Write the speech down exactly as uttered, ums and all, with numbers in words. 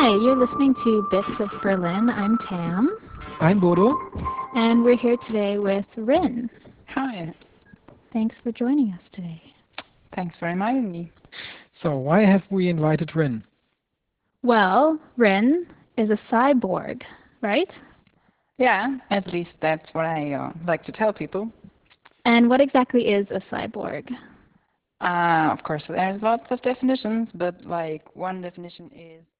Hi, you're listening to Bits of Berlin. I'm Tam. I'm Bodo. And we're here today with Rin. Hi. Thanks for joining us today. Thanks for inviting me. So why have we invited Rin? Well, Rin is a cyborg, right? Yeah, at least that's what I uh, like to tell people. And what exactly is a cyborg? Uh, of course, there's lots of definitions, but like one definition is